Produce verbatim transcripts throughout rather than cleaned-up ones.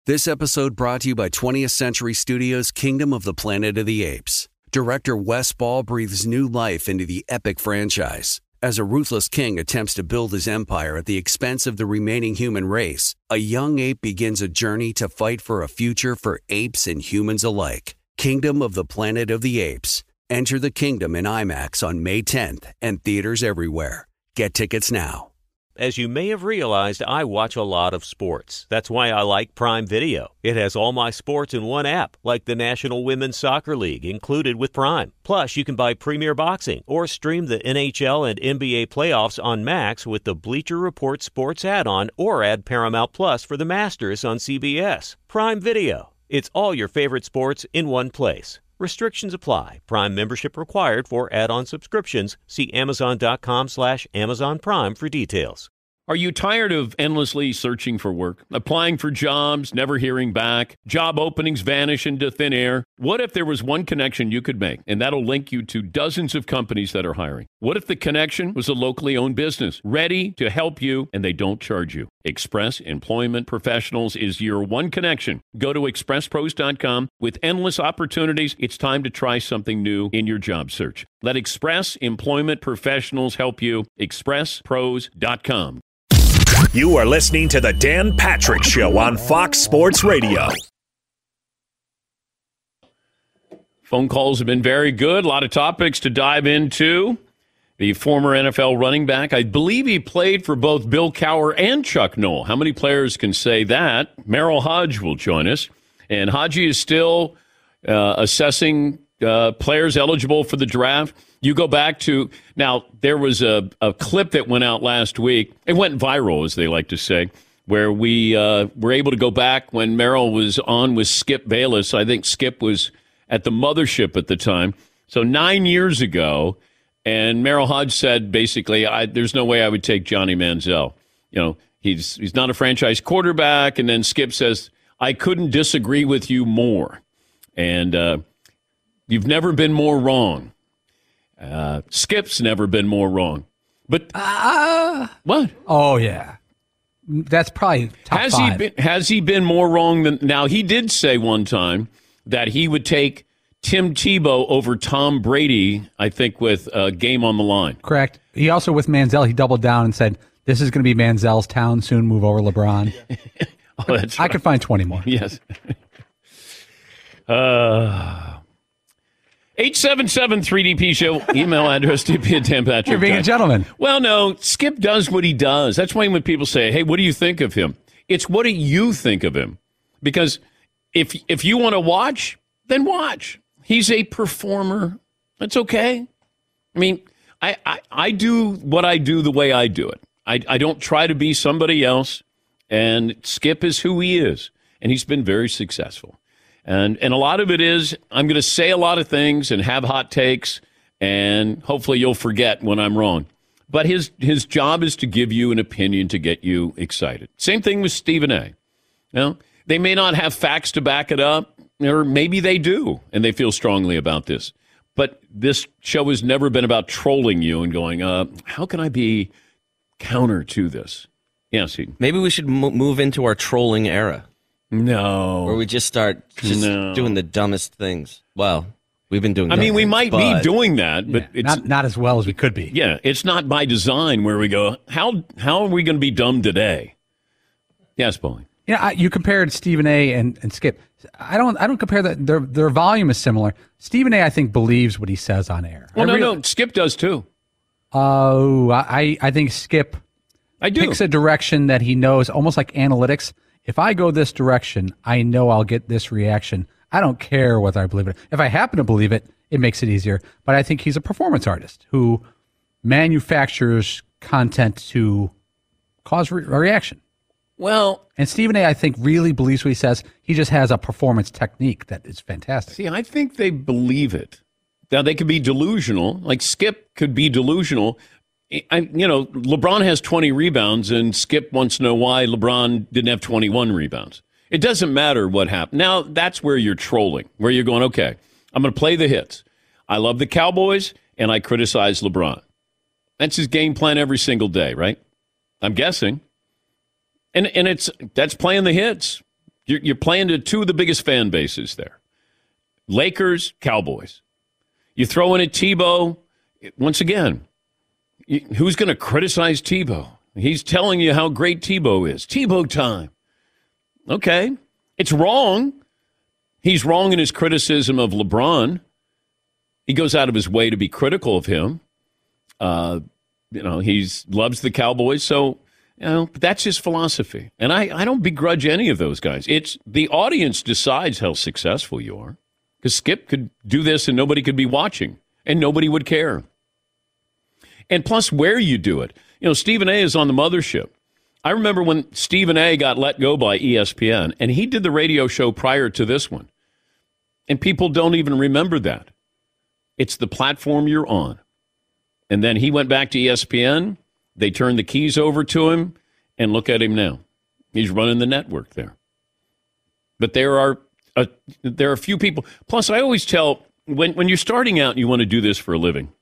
This episode brought to you by twentieth Century Studios' Kingdom of the Planet of the Apes. Director Wes Ball breathes new life into the epic franchise. As a ruthless king attempts to build his empire at the expense of the remaining human race, a young ape begins a journey to fight for a future for apes and humans alike. Kingdom of the Planet of the Apes. Enter the kingdom in IMAX on May tenth and theaters everywhere. Get tickets now. As you may have realized, I watch a lot of sports. That's why I like Prime Video. It has all my sports in one app, like the National Women's Soccer League, included with Prime. Plus, you can buy Premier Boxing or stream the N H L and N B A playoffs on Max with the Bleacher Report Sports add-on, or add Paramount Plus for the Masters on C B S. Prime Video. It's all your favorite sports in one place. Restrictions apply. Prime membership required for add-on subscriptions. See Amazon.com slash Amazon Prime for details. Are you tired of endlessly searching for work, applying for jobs, never hearing back, job openings vanish into thin air? What if there was one connection you could make, and that'll link you to dozens of companies that are hiring? What if the connection was a locally owned business, ready to help you, and they don't charge you? Express Employment Professionals is your one connection. Go to express pros dot com. With endless opportunities, it's time to try something new in your job search. Let Express Employment Professionals help you. express pros dot com. You are listening to The Dan Patrick Show on Fox Sports Radio. Phone calls have been very good. A lot of topics to dive into. The former N F L running back, I believe he played for both Bill Cowher and Chuck Noll. How many players can say that? Merrill Hodge will join us. And Hodgie is still uh, assessing uh, players eligible for the draft. You go back to, now, there was a, a clip that went out last week. It went viral, as they like to say, where we uh, were able to go back when Merrill was on with Skip Bayless. I think Skip was at the mothership at the time. So nine years ago, and Merrill Hodge said, basically, I, there's no way I would take Johnny Manziel. You know, he's he's not a franchise quarterback. And then Skip says, I couldn't disagree with you more. And uh, you've never been more wrong. Uh, Skip's never been more wrong. But uh, what? Oh, yeah. That's probably top has five. He been, has he been more wrong than... Now, he did say one time that he would take Tim Tebow over Tom Brady, I think, with a game on the line. Correct. He also, with Manziel, he doubled down and said, this is going to be Manziel's town, soon move over LeBron. Oh, that's I right. could find twenty more. Yes. uh... eight seven seven three D P show, email address D P at Dan Patrick. You're being a gentleman. Well, no, Skip does what he does. That's why when people say, hey, what do you think of him? It's what do you think of him? Because if if you want to watch, then watch. He's a performer. That's okay. I mean, I, I, I do what I do the way I do it. I, I don't try to be somebody else. And Skip is who he is. And he's been very successful. And and a lot of it is I'm going to say a lot of things and have hot takes, and hopefully you'll forget when I'm wrong. But his his job is to give you an opinion to get you excited. Same thing with Stephen A. You know, they may not have facts to back it up, or maybe they do, and they feel strongly about this. But this show has never been about trolling you and going, uh, how can I be counter to this? Yes, he, maybe we should mo- move into our trolling era. No. Or we just start just no. doing the dumbest things. Well, we've been doing I mean, we might but... be doing that, but yeah, it's not, not as well as we could be. Yeah, it's not by design where we go, how how are we going to be dumb today? Yes, Paulie. Yeah, I, you compared Stephen A. and, and Skip. I don't I don't compare that. Their their volume is similar. Stephen A., I think, believes what he says on air. Well, I no, really, no, Skip does too. Oh, I, I think Skip I do. picks a direction that he knows, almost like analytics. If I go this direction, I know I'll get this reaction. I don't care whether I believe it. If I happen to believe it, it makes it easier. But I think he's a performance artist who manufactures content to cause re- a reaction. Well, and Stephen A., I think, really believes what he says. He just has a performance technique that is fantastic. See, I think they believe it. Now, they could be delusional. Like Skip could be delusional. I, you know, LeBron has twenty rebounds, and Skip wants to know why LeBron didn't have twenty-one rebounds. It doesn't matter what happened. Now, that's where you're trolling, where you're going, okay, I'm going to play the hits. I love the Cowboys, and I criticize LeBron. That's his game plan every single day, right? I'm guessing. And and it's that's playing the hits. You're, you're playing to two of the biggest fan bases there. Lakers, Cowboys. You throw in a Tebow, once again, you, who's going to criticize Tebow? He's telling you how great Tebow is. Tebow time. Okay. It's wrong. He's wrong in his criticism of LeBron. He goes out of his way to be critical of him. Uh, you know, he loves the Cowboys, so you know that's his philosophy. And I, I don't begrudge any of those guys. It's the audience decides how successful you are. Because Skip could do this and nobody could be watching, and nobody would care. And plus, where you do it. You know, Stephen A. is on the mothership. I remember when Stephen A. got let go by E S P N, and he did the radio show prior to this one. And people don't even remember that. It's the platform you're on. And then he went back to E S P N. They turned the keys over to him, and look at him now. He's running the network there. But there are a, there are a few people. Plus, I always tell, when, when you're starting out and you want to do this for a living,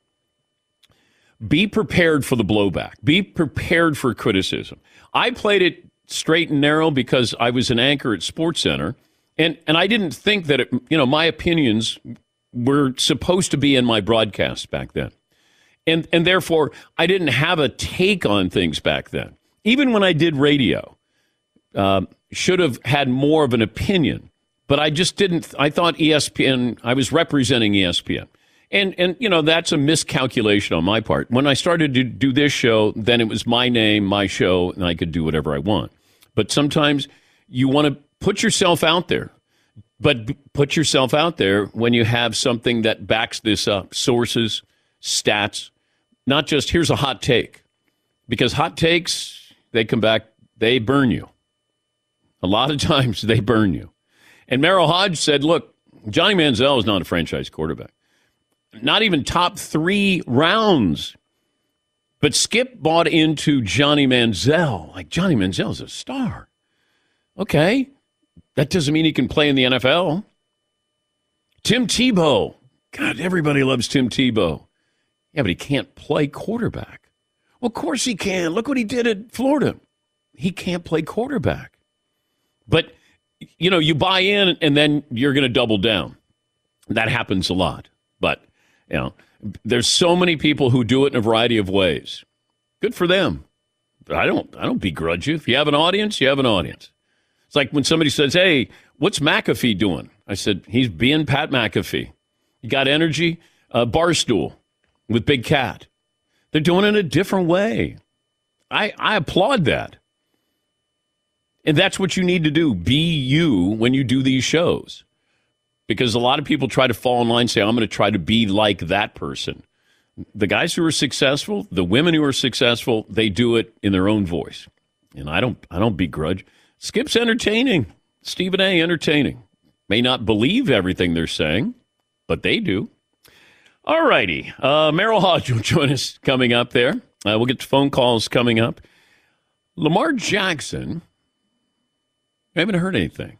be prepared for the blowback. Be prepared for criticism. I played it straight and narrow because I was an anchor at SportsCenter, and, and I didn't think that, it, you know, my opinions were supposed to be in my broadcast back then. And and therefore, I didn't have a take on things back then. Even when I did radio, uh, should have had more of an opinion. But I just didn't. I thought E S P N, I was representing E S P N. And, and you know, that's a miscalculation on my part. When I started to do this show, then it was my name, my show, and I could do whatever I want. But sometimes you want to put yourself out there. But put yourself out there when you have something that backs this up. Sources, stats, not just here's a hot take. Because hot takes, they come back, they burn you. A lot of times they burn you. And Merrill Hodge said, look, Johnny Manziel is not a franchise quarterback. Not even top three rounds. But Skip bought into Johnny Manziel. Like, Johnny Manziel's a star. Okay. That doesn't mean he can play in the N F L. Tim Tebow. God, everybody loves Tim Tebow. Yeah, but he can't play quarterback. Well, of course he can. Look what he did at Florida. He can't play quarterback. But, you know, you buy in and then you're going to double down. That happens a lot. But, you know, there's so many people who do it in a variety of ways. Good for them. But I don't, I don't begrudge you. If you have an audience, you have an audience. It's like when somebody says, hey, what's McAfee doing? I said, he's being Pat McAfee. You got energy? Uh, Barstool with Big Cat. They're doing it in a different way. I, I applaud that. And that's what you need to do. Be you when you do these shows. Because a lot of people try to fall in line and say, I'm going to try to be like that person. The guys who are successful, the women who are successful, they do it in their own voice. And I don't I don't begrudge. Skip's entertaining. Stephen A. entertaining. May not believe everything they're saying, but they do. All righty. Uh, Merrill Hodge will join us coming up there. Uh, we'll get to phone calls coming up. Lamar Jackson, I haven't heard anything.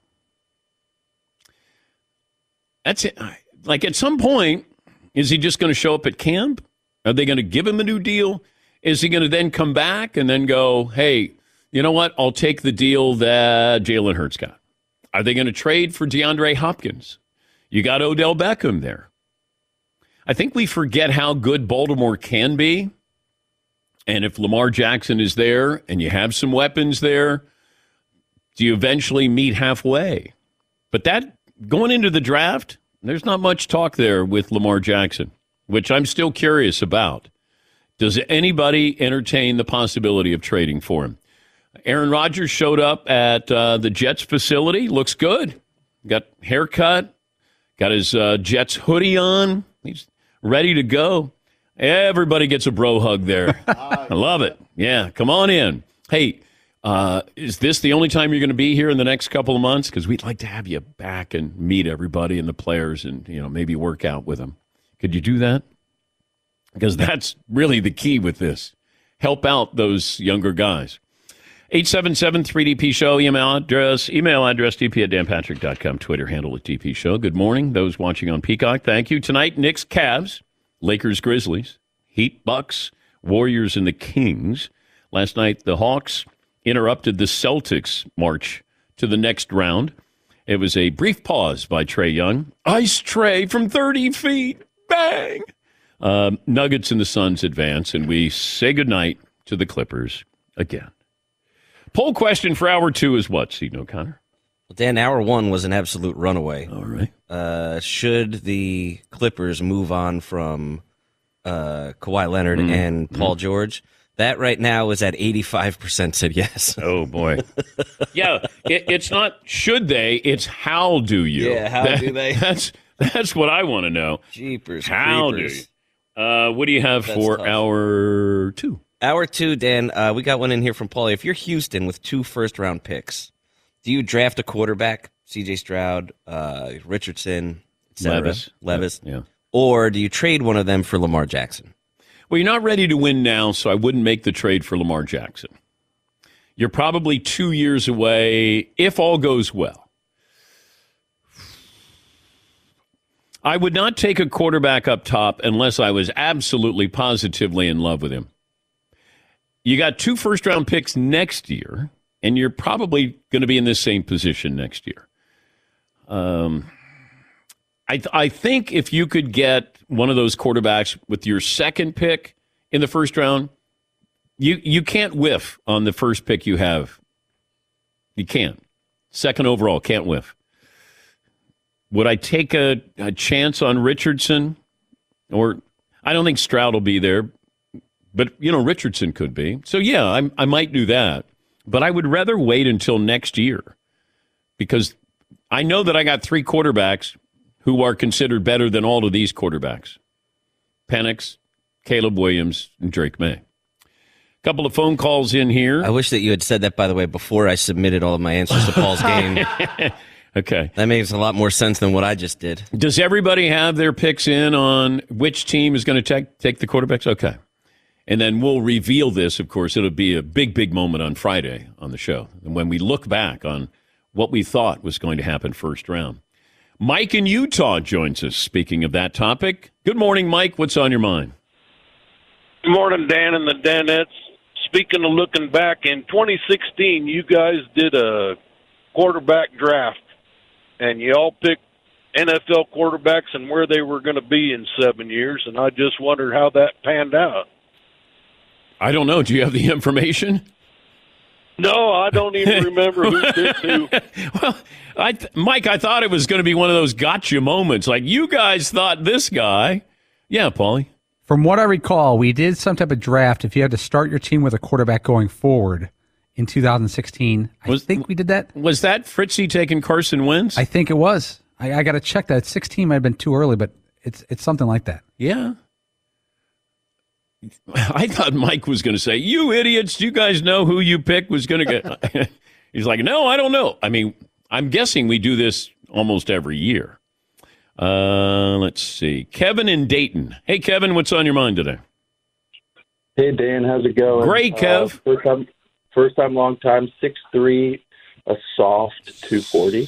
That's it. Like, at some point, is he just going to show up at camp? Are they going to give him a new deal? Is he going to then come back and then go, hey, you know what? I'll take the deal that Jalen Hurts got. Are they going to trade for DeAndre Hopkins? You got Odell Beckham there. I think we forget how good Baltimore can be. And if Lamar Jackson is there and you have some weapons there, do you eventually meet halfway? But that, going into the draft, there's not much talk there with Lamar Jackson, which I'm still curious about. Does anybody entertain the possibility of trading for him? Aaron Rodgers showed up at uh, the Jets facility. Looks good. Got haircut. Got his uh, Jets hoodie on. He's ready to go. Everybody gets a bro hug there. I love it. Yeah, come on in. Hey, uh, is this the only time you're going to be here in the next couple of months? Because we'd like to have you back and meet everybody and the players and, you know, maybe work out with them. Could you do that? Because that's really the key with this. Help out those younger guys. eight seven seven three D P show, email address, email address, D P at dan patrick dot com, Twitter handle at D P show. Good morning, those watching on Peacock. Thank you. Tonight, Knicks, Cavs, Lakers, Grizzlies, Heat, Bucks, Warriors, and the Kings. Last night, the Hawks interrupted the Celtics' march to the next round. It was a brief pause by Trae Young. Ice Trae from thirty feet. Bang! Uh, Nuggets and the Suns advance, and we say goodnight to the Clippers again. Poll question for hour two is what, Seton O'Connor? Well, Dan, hour one was an absolute runaway. All right. Uh, should the Clippers move on from uh, Kawhi Leonard mm. and Paul mm. George? That right now is at eighty-five percent said yes. Oh, boy. yeah, it, it's not should they, it's how do you. Yeah, how that, do they? That's that's what I want to know. Jeepers How creepers. do you? Uh, what do you have That's for tough. hour two? Hour two, Dan, uh, we got one in here from Paulie. If you're Houston with two first-round picks, do you draft a quarterback, C J Stroud, uh, Richardson, et cetera, Levis. Levis, yeah. or do you trade one of them for Lamar Jackson? Well, you're not ready to win now, so I wouldn't make the trade for Lamar Jackson. You're probably two years away, if all goes well. I would not take a quarterback up top unless I was absolutely positively in love with him. You got two first-round picks next year, and you're probably going to be in this same position next year. Um, I, th- I think if you could get one of those quarterbacks with your second pick in the first round, you you can't whiff on the first pick you have. You can't. Second overall, can't whiff. Would I take a, a chance on Richardson? Or I don't think Stroud will be there, but, you know, Richardson could be. So, yeah, I, I might do that. But I would rather wait until next year because I know that I got three quarterbacks who are considered better than all of these quarterbacks. Penix, Caleb Williams, and Drake May. A couple of phone calls in here. I wish that you had said that, by the way, before I submitted all of my answers to Paul's game. Okay. That makes a lot more sense than what I just did. Does everybody have their picks in on which team is going to take, take the quarterbacks? Okay. And then we'll reveal this, of course. It'll be a big, big moment on Friday on the show. And when we look back on what we thought was going to happen first round. Mike in Utah joins us, speaking of that topic. Good morning, Mike. What's on your mind? Good morning, Dan and the Danettes. Speaking of looking back, in twenty sixteen, you guys did a quarterback draft, and you all picked N F L quarterbacks and where they were going to be in seven years, and I just wondered how that panned out. I don't know. Do you have the information? No, I don't even remember who did who. Well, I th- Mike, I thought it was going to be one of those gotcha moments. Like, you guys thought this guy. Yeah, Paulie. From what I recall, we did some type of draft. If you had to start your team with a quarterback going forward in two thousand sixteen, I was, think we did that. Was that Fritzy taking Carson Wentz? I think it was. I, I got to check that. sixteen might have been too early, but it's it's something like that. Yeah. I thought Mike was going to say, you idiots, do you guys know who you picked was going to get? He's like, no, I don't know. I mean, I'm guessing we do this almost every year. Uh, let's see. Kevin in Dayton. Hey, Kevin, what's on your mind today? Hey, Dan, how's it going? Great, Kev. Uh, first time, first time, long time, six three, a soft two forty.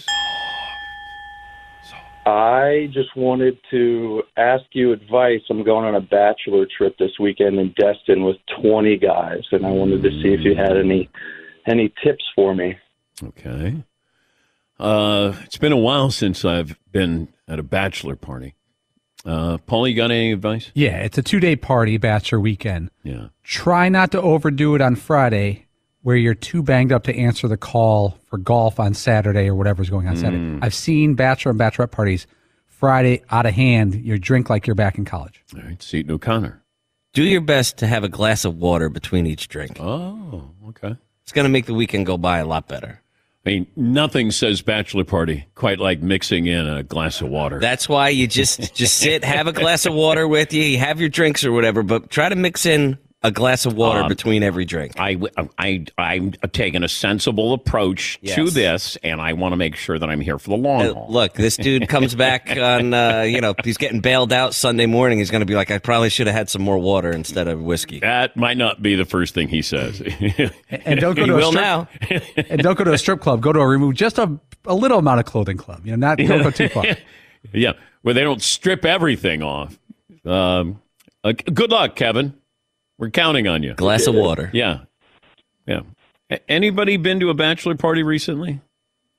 I just wanted to ask you advice. I'm going on a bachelor trip this weekend in Destin with twenty guys, and I wanted to see if you had any any tips for me. Okay. Uh, it's been a while since I've been at a bachelor party. Uh, Paul, you got any advice? Yeah, it's a two-day party, bachelor weekend. Yeah. Try not to overdo it on Friday where you're too banged up to answer the call for golf on Saturday or whatever's going on Saturday. Mm. I've seen bachelor and bachelorette parties Friday out of hand. You drink like you're back in college. All right, Seton O'Connor. Do your best to have a glass of water between each drink. Oh, okay. It's going to make the weekend go by a lot better. I mean, nothing says bachelor party quite like mixing in a glass of water. That's why you just just sit, have a glass of water with you, you have your drinks or whatever, but try to mix in a glass of water um, between every drink. I, I, I'm taking a sensible approach yes. to this, and I want to make sure that I'm here for the long uh, haul. Look, this dude comes back on, uh, you know, he's getting bailed out Sunday morning. He's going to be like, I probably should have had some more water instead of whiskey. That might not be the first thing he says. And don't go he to a will strip, now. And don't go to a strip club. Go to a remove just a, a little amount of clothing club. You know, not don't go too far. Yeah, where they don't strip everything off. Um, uh, good luck, Kevin. We're counting on you. Glass of water. Yeah. Yeah. A- Anybody been to a bachelor party recently?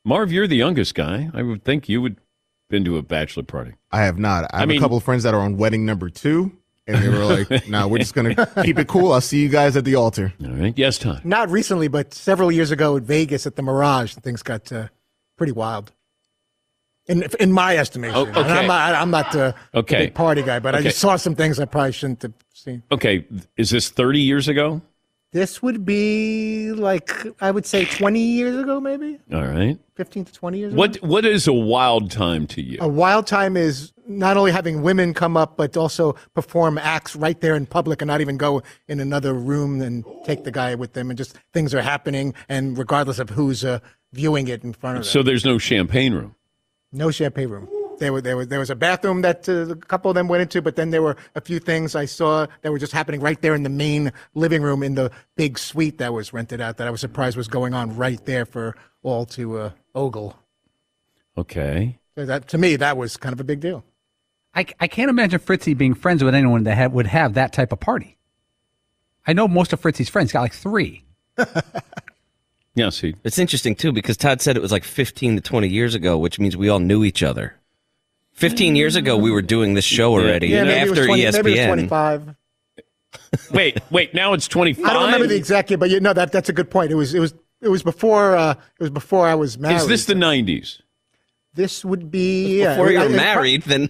Marv, you're the youngest guy. I would think you would been to a bachelor party. I have not. I have I mean- a couple of friends that are on wedding number two, and they were like, "No, we're just going to keep it cool. I'll see you guys at the altar." All right. Yes, Todd. Not recently, but several years ago at Vegas at the Mirage, things got uh, pretty wild. In in my estimation, Oh, And okay. I'm not, I'm not the, the Okay. big party guy, but I Okay. just saw some things I probably shouldn't have seen. Okay. Is this thirty years ago? This would be like I would say twenty years ago, maybe All right. fifteen to twenty years. What ago. What is a wild time to you? A wild time is not only having women come up, but also perform acts right there in public and not even go in another room and take the guy with them, and just things are happening, and regardless of who's uh, viewing it in front of them. So there's no champagne room. No champagne room. There were there was there was a bathroom that uh, a couple of them went into, but then there were a few things I saw that were just happening right there in the main living room in the big suite that was rented out. That I was surprised was going on right there for all to uh, ogle. Okay. So that to me that was kind of a big deal. I, I can't imagine Fritzy being friends with anyone that have, would have that type of party. I know most of Fritzy's friends got like three. Yeah, see. It's interesting, too, because Todd said it was like fifteen to twenty years ago, which means we all knew each other. fifteen years ago, we were doing this show already Yeah, maybe after it was twenty, E S P N. maybe it was twenty-five. Wait, wait. Now it's twenty-five. I don't remember the exact year, but you know that that's a good point. It was it was it was before uh, it was before I was married. Is this the nineties? This would be yeah, Before you I- were I- married, then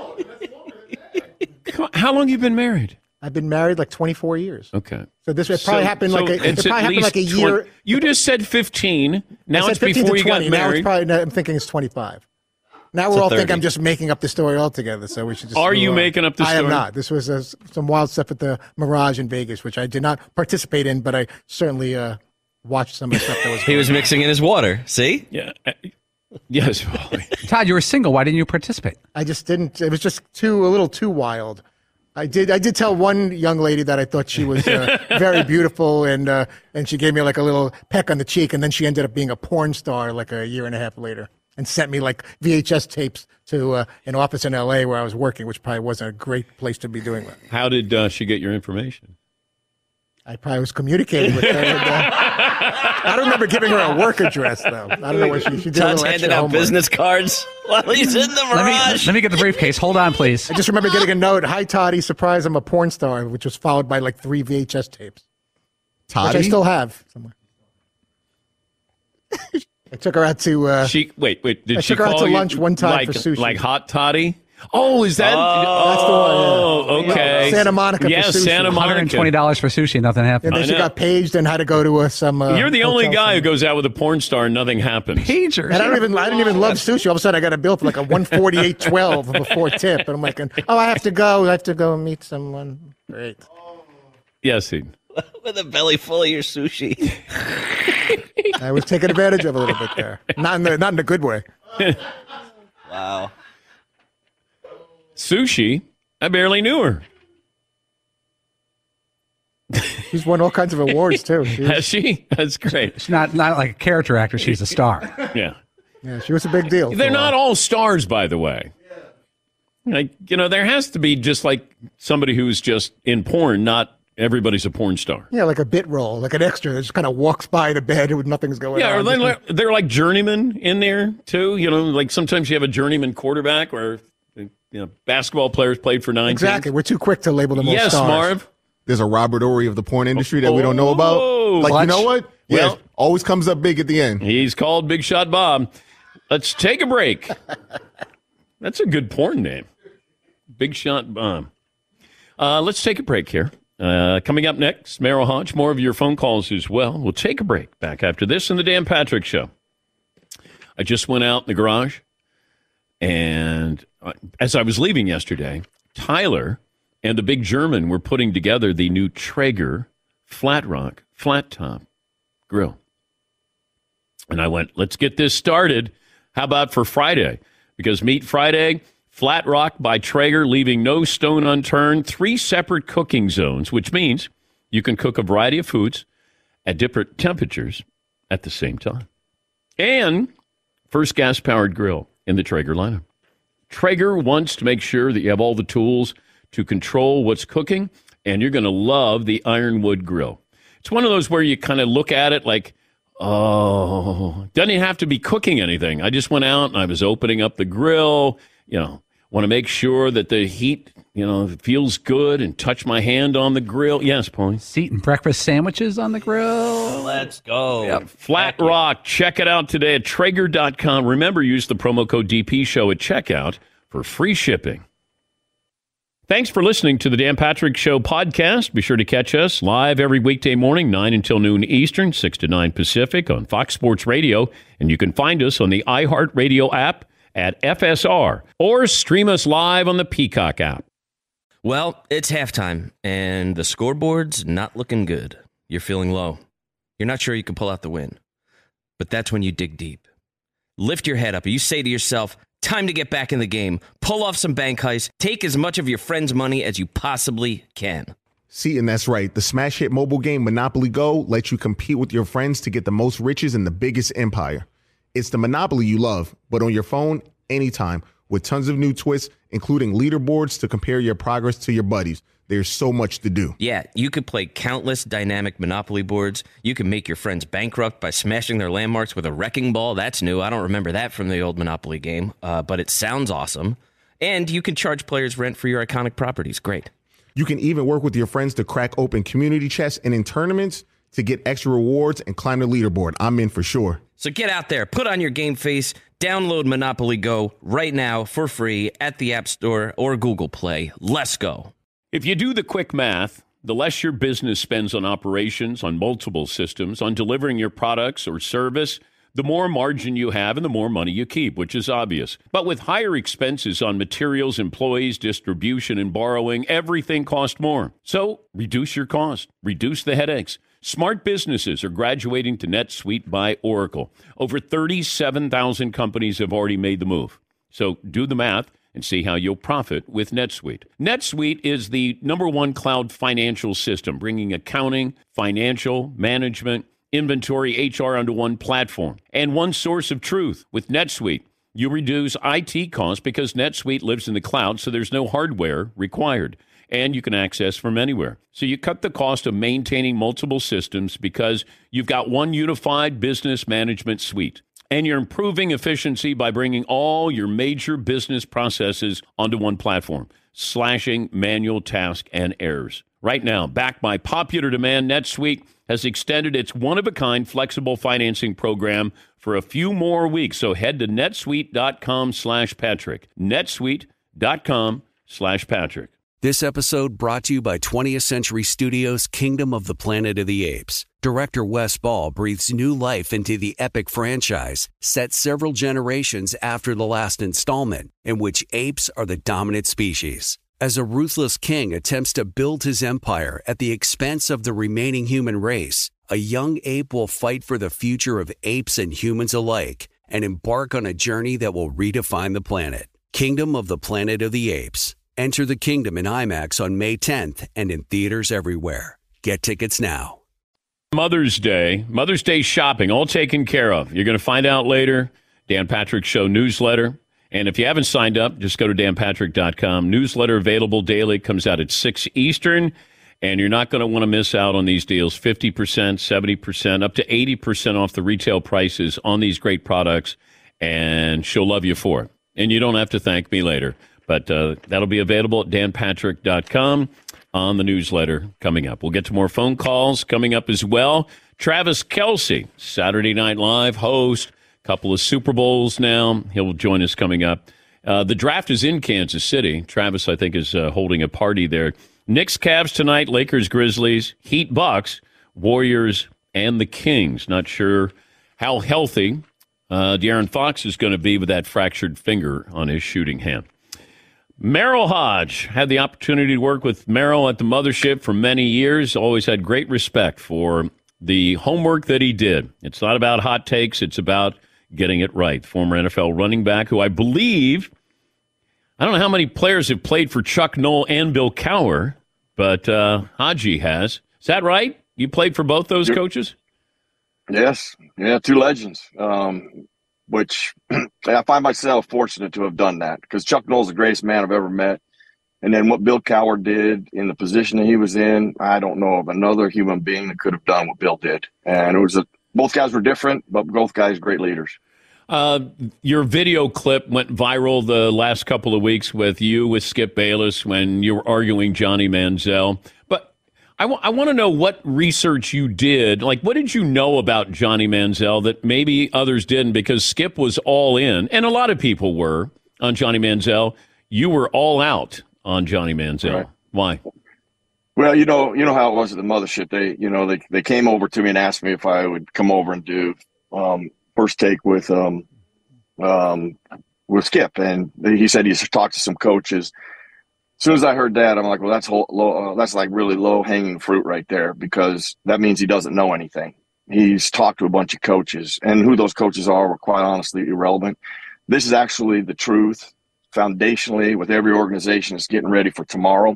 How long you been married? I've been married like twenty-four years. Okay. So this it probably So- happened so like a, it it's probably at happened like a least year. twenty You just said fifteen. Now I said it's fifteen before to you got twenty. Now it's married. probably no, I'm thinking it's twenty-five. Now we're So all think thirty. I'm just making up the story altogether. So we should just. Are move you on. making up the I am story? not. This was uh, some wild stuff at the Mirage in Vegas, which I did not participate in, but I certainly uh, watched some of the stuff that was. he was mixing in his water. See? Yeah. uh, Yes. Todd, you were single. Why didn't you participate? I just didn't. It was just too a little too wild. I did. I did tell one young lady that I thought she was uh, very beautiful, and uh, and she gave me like a little peck on the cheek, and then she ended up being a porn star like a year and a half later, and sent me like V H S tapes to uh, an office in L A where I was working, which probably wasn't a great place to be doing that. How did uh, she get your information? I probably was communicating with her. And, uh, I don't remember giving her a work address though. I don't know what she, she did. a Todd's little handing extra out homework. business cards while he's in the Let me, Mirage. let me get the briefcase. Hold on, please. I just remember getting a note. Hi, Toddy. Surprise! I'm a porn star, which was followed by like three V H S tapes, which I Toddy? still have somewhere. I took her out to. Uh, She wait, wait. Did I she took her out call to you lunch one time like, for sushi. like hot toddy? Oh, is that? That's the one, Oh, yeah. okay. Santa Monica for Yeah, sushi. Santa one hundred twenty Monica. dollars for sushi and nothing happened. and then I she know. got paged and had to go to uh, some. Uh, You're the only hotel guy who somewhere. goes out with a porn star and nothing happens. Pager. And I don't even. I didn't even love sushi. All of a sudden, I got a bill for like a one forty eight twelve before tip, and I'm like, oh, I have to go. I have to go meet someone. Great. Yes, he. With a belly full of your sushi. I was taken advantage of a little bit there. Not in the not in a good way. Wow. Sushi. I barely knew her. She's won all kinds of awards too. She Has was, she? That's great. She's not, not like a character actor. She's a star. Yeah. yeah, she was a big deal. They're for a not while. all stars, by the way. Like, you know, there has to be just like somebody who's just in porn, not everybody's a porn star. Yeah, like a bit role, like an extra that just kind of walks by the bed with nothing's going Yeah, or on. they're, like- they're like journeymen in there too. You know, like sometimes you have a journeyman quarterback, or you know, basketball players played for nine. Exactly. We're too quick to label them all Yes, stars. Marv. There's a Robert Ory of the porn industry that we don't know about. Oh, Like, Clutch. you know what? Yeah, Well- always comes up big at the end. He's called Big Shot Bob. Let's take a break. That's a good porn name. Big Shot Bob. Uh, let's take a break here. Uh, coming up next, Merrill Hodge, more of your phone calls as well. We'll take a break. Back after this in the Dan Patrick Show. I just went out in the garage, and uh, as I was leaving yesterday, Tyler and the big German were putting together the new Traeger Flat Rock Flat Top Grill. And I went, let's get this started. How about for Friday? Because Meat Friday, Flat Rock by Traeger, leaving no stone unturned, three separate cooking zones, which means you can cook a variety of foods at different temperatures at the same time. And first gas-powered grill in the Traeger lineup. Traeger wants to make sure that you have all the tools to control what's cooking, and you're going to love the Ironwood grill. It's one of those where you kind of look at it like, Oh, doesn't even have to be cooking anything. I just went out and I was opening up the grill, you know, want to make sure that the heat, you know, feels good and touch my hand on the grill. Yes, Paulie. Eating breakfast sandwiches on the grill. Let's go. Yep. Flat Rock. Check it out today at Traeger dot com. Remember, use the promo code D P Show at checkout for free shipping. Thanks for listening to the Dan Patrick Show podcast. Be sure to catch us live every weekday morning, nine until noon Eastern, six to nine Pacific on Fox Sports Radio. And you can find us on the iHeartRadio app at F S R or stream us live on the Peacock app. Well, it's halftime, and the scoreboard's not looking good. You're feeling low. You're not sure you can pull out the win. But that's when you dig deep. Lift your head up, and you say to yourself, time to get back in the game. Pull off some bank heists. Take as much of your friend's money as you possibly can. See, and that's right. The smash hit mobile game Monopoly Go lets you compete with your friends to get the most riches in the biggest empire. It's the Monopoly you love, but on your phone, anytime, with tons of new twists, including leaderboards to compare your progress to your buddies. There's so much to do. Yeah, you could play countless dynamic Monopoly boards. You can make your friends bankrupt by smashing their landmarks with a wrecking ball. That's new. I don't remember that from the old Monopoly game, uh, but it sounds awesome. And you can charge players rent for your iconic properties. Great. You can even work with your friends to crack open community chests and in tournaments to get extra rewards and climb the leaderboard. I'm in for sure. So get out there, put on your game face, download Monopoly Go right now for free at the App Store or Google Play. Let's go. If you do the quick math, the less your business spends on operations, on multiple systems, on delivering your products or service, the more margin you have and the more money you keep, which is obvious. But with higher expenses on materials, employees, distribution, and borrowing, everything costs more. So reduce your cost, reduce the headaches. Smart businesses are graduating to NetSuite by Oracle. Over thirty-seven thousand companies have already made the move. So do the math and see how you'll profit with NetSuite. NetSuite is the number one cloud financial system, bringing accounting, financial, management, inventory, H R onto one platform and one source of truth. With NetSuite, you reduce I T costs because NetSuite lives in the cloud, so there's no hardware required. And you can access from anywhere. So you cut the cost of maintaining multiple systems because you've got one unified business management suite. And you're improving efficiency by bringing all your major business processes onto one platform, slashing manual tasks and errors. Right now, backed by popular demand, NetSuite has extended its one-of-a-kind flexible financing program for a few more weeks. So head to netsuite.com slash Patrick. netsuite.com slash Patrick. This episode brought to you by twentieth Century Studios' Kingdom of the Planet of the Apes. Director Wes Ball breathes new life into the epic franchise, set several generations after the last installment, in which apes are the dominant species. As a ruthless king attempts to build his empire at the expense of the remaining human race, a young ape will fight for the future of apes and humans alike and embark on a journey that will redefine the planet. Kingdom of the Planet of the Apes. Enter the kingdom in IMAX on May tenth and in theaters everywhere. Get tickets now. Mother's Day, Mother's Day shopping, all taken care of. You're going to find out later. Dan Patrick Show newsletter. And if you haven't signed up, just go to dan patrick dot com. Newsletter available daily, comes out at six Eastern. And you're not going to want to miss out on these deals. fifty percent, seventy percent, up to eighty percent off the retail prices on these great products. And she'll love you for it. And you don't have to thank me later. But uh, that'll be available at dan patrick dot com on the newsletter coming up. We'll get to more phone calls coming up as well. Travis Kelce, Saturday Night Live host, couple of Super Bowls now. He'll join us coming up. Uh, the draft is in Kansas City. Travis, I think, is uh, holding a party there. Knicks, Cavs tonight, Lakers, Grizzlies, Heat, Bucks, Warriors, and the Kings. Not sure how healthy uh, De'Aaron Fox is going to be with that fractured finger on his shooting hand. Merrill Hodge, had the opportunity to work with Merrill at the mothership for many years. Always had great respect for the homework that he did. It's not about hot takes. It's about getting it right. Former N F L running back who I believe, I don't know how many players have played for Chuck Noll and Bill Cowher, but uh, Haji has. Is that right? You played for both those coaches? Yes. Yeah, two legends. Um which I find myself fortunate to have done that because Chuck Noll's the greatest man I've ever met. And then what Bill Cowher did in the position that he was in, I don't know of another human being that could have done what Bill did. And it was a both guys were different, but both guys great leaders. Uh, your video clip went viral the last couple of weeks with you with Skip Bayless when you were arguing Johnny Manziel. But I, w- I want to know what research you did. Like, what did you know about Johnny Manziel that maybe others didn't? Because Skip was all in, and a lot of people were on Johnny Manziel. You were all out on Johnny Manziel. Right. Why? Well, you know, you know how it was at the mothership. They, you know, they they came over to me and asked me if I would come over and do um, First Take with um, um, with Skip, and he said he's talked to some coaches. As soon as I heard that, I'm like, well, that's whole, low, uh, that's like really low hanging fruit right there, because that means he doesn't know anything. He's talked to a bunch of coaches, and who those coaches are were quite honestly irrelevant. This is actually the truth, foundationally, with every organization that's getting ready for tomorrow.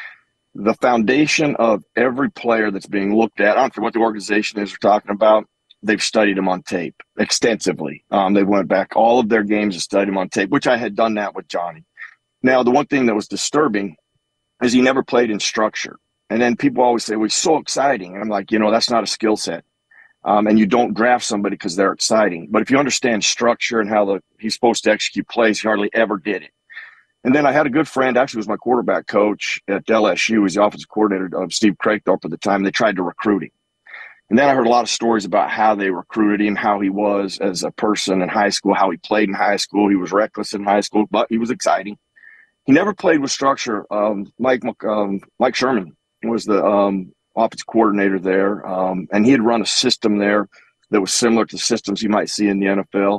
The foundation of every player that's being looked at, I don't care what the organization is we're talking about, they've studied him on tape extensively. Um, they went back all of their games and studied him on tape, which I had done that with Johnny. Now, the one thing that was disturbing is he never played in structure. And then people always say, well, he's so exciting. And I'm like, you know, that's not a skill set. Um, and you don't draft somebody because they're exciting. But if you understand structure and how the he's supposed to execute plays, he hardly ever did it. And then I had a good friend, actually was my quarterback coach at L S U. He's the offensive coordinator of Steve Craigthorpe at the time. They tried to recruit him. And then I heard a lot of stories about how they recruited him, how he was as a person in high school, how he played in high school. He was reckless in high school, but he was exciting. He never played with structure. Um, Mike um, Mike Sherman was the um, offensive coordinator there, um, and he had run a system there that was similar to systems you might see in the N F L.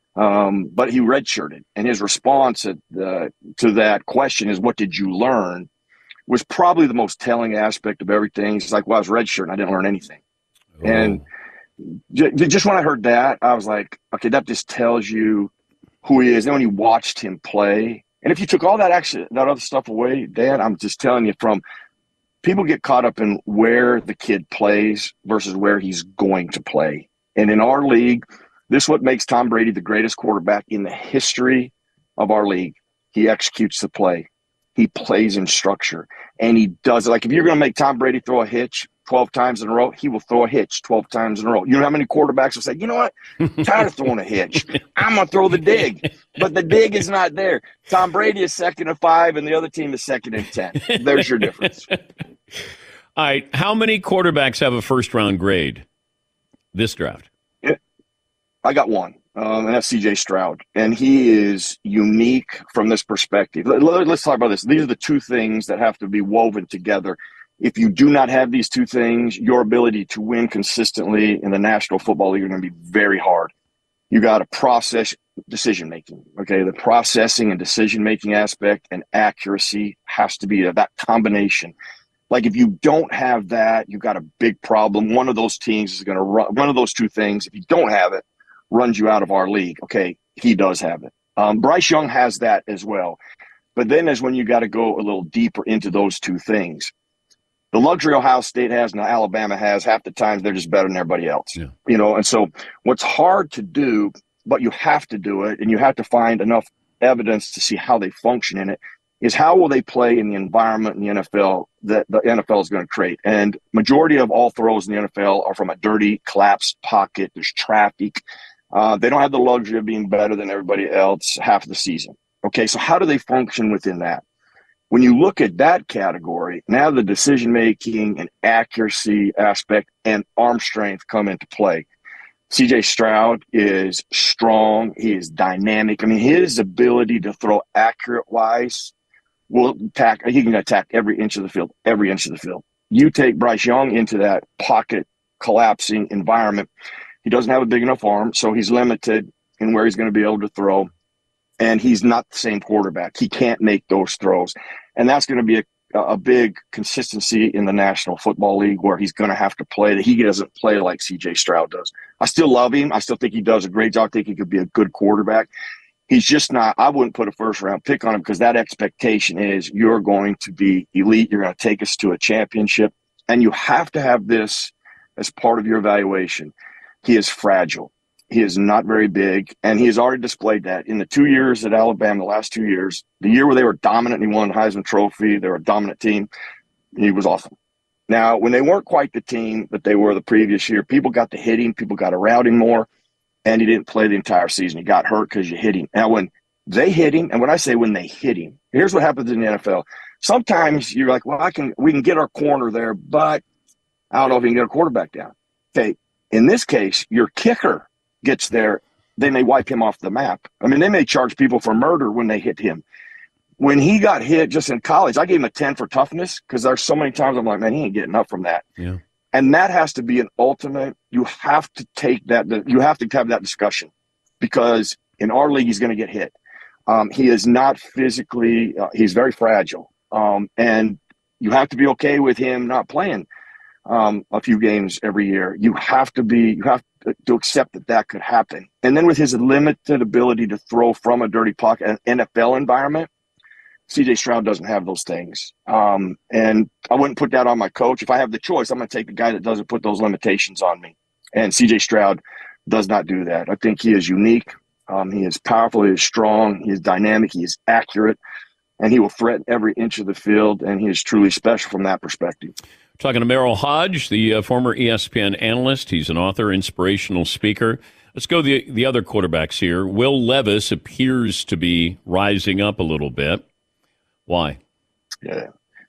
Um, but he redshirted, and his response at, uh, to that question is, what did you learn, was probably the most telling aspect of everything. He's like, well, I was redshirting. I didn't learn anything. Oh. And j- just when I heard that, I was like, okay, that just tells you who he is. Then when you watched him play, and if you took all that actually, that other stuff away, Dan, I'm just telling you, from people get caught up in where the kid plays versus where he's going to play. And in our league, this is what makes Tom Brady the greatest quarterback in the history of our league. He executes the play. He plays in structure, and he does it. Like, if you're going to make Tom Brady throw a hitch twelve times in a row, he will throw a hitch twelve times in a row. You know how many quarterbacks will say, you know what, I'm tired of throwing a hitch. I'm going to throw the dig. But the dig is not there. Tom Brady is second and five, and the other team is second and ten. There's your difference. All right. How many quarterbacks have a first-round grade this draft? It, I got one. Um, and that's C J Stroud. And he is unique from this perspective. Let, let, let's talk about this. These are the two things that have to be woven together. If you do not have these two things, your ability to win consistently in the National Football League are going to be very hard. You got to process decision-making, okay? The processing and decision-making aspect and accuracy has to be that combination. Like, if you don't have that, you've got a big problem. One of those teams is going to run, one of those two things, if you don't have it, runs you out of our league. Okay, he does have it. Um, Bryce Young has that as well. But then is when you got to go a little deeper into those two things. The luxury Ohio State has and Alabama has, half the times they're just better than everybody else. Yeah. You know, and so what's hard to do, but you have to do it, and you have to find enough evidence to see how they function in it, is how will they play in the environment in the N F L that the N F L is going to create. And majority of all throws in the N F L are from a dirty, collapsed pocket. There's traffic. Uh, they don't have the luxury of being better than everybody else half of the season. Okay, so how do they function within that? When you look at that category, now the decision-making and accuracy aspect and arm strength come into play. C J Stroud is strong. He is dynamic. I mean, his ability to throw accurate-wise will attack. He can attack every inch of the field, every inch of the field. You take Bryce Young into that pocket collapsing environment, he doesn't have a big enough arm, so he's limited in where he's going to be able to throw. And he's not the same quarterback. He can't make those throws. And that's going to be a, a big consistency in the National Football League, where he's going to have to play that he doesn't play like C J Stroud does. I still love him. I still think he does a great job. I think he could be a good quarterback. He's just not – I wouldn't put a first-round pick on him, because that expectation is you're going to be elite. You're going to take us to a championship. And you have to have this as part of your evaluation. He is fragile. He is not very big, and he has already displayed that in the two years at Alabama, the last two years, the year where they were dominant and he won the Heisman Trophy, they were a dominant team, he was awesome. Now, when they weren't quite the team that they were the previous year, people got to hit him, people got around him more, and he didn't play the entire season. He got hurt because you hit him. Now, when they hit him, and when I say when they hit him, here's what happens in the N F L. Sometimes you're like, well, I can we can get our corner there, but I don't know if we can get our quarterback down. Okay, in this case, your kicker gets there, they may wipe him off the map. I mean, they may charge people for murder when they hit him. When he got hit just in college, I gave him a ten for toughness because there's so many times I'm like, man, he ain't getting up from that. Yeah. And that has to be an ultimate. You have to take that. You have to have that discussion because in our league, he's going to get hit. Um, he is not physically, uh, he's very fragile. Um, and you have to be okay with him not playing um, a few games every year. You have to be, you have to, to accept that that could happen. And then with his limited ability to throw from a dirty pocket, an N F L environment, C J Stroud doesn't have those things. Um, and I wouldn't put that on my coach. If I have the choice, I'm going to take the guy that doesn't put those limitations on me. And C J Stroud does not do that. I think he is unique. Um, he is powerful. He is strong. He is dynamic. He is accurate. And he will threaten every inch of the field. And he is truly special from that perspective. Talking to Merrill Hodge, the uh, former E S P N analyst. He's an author, inspirational speaker. Let's go the the other quarterbacks here. Will Levis appears to be rising up a little bit. Why? Yeah,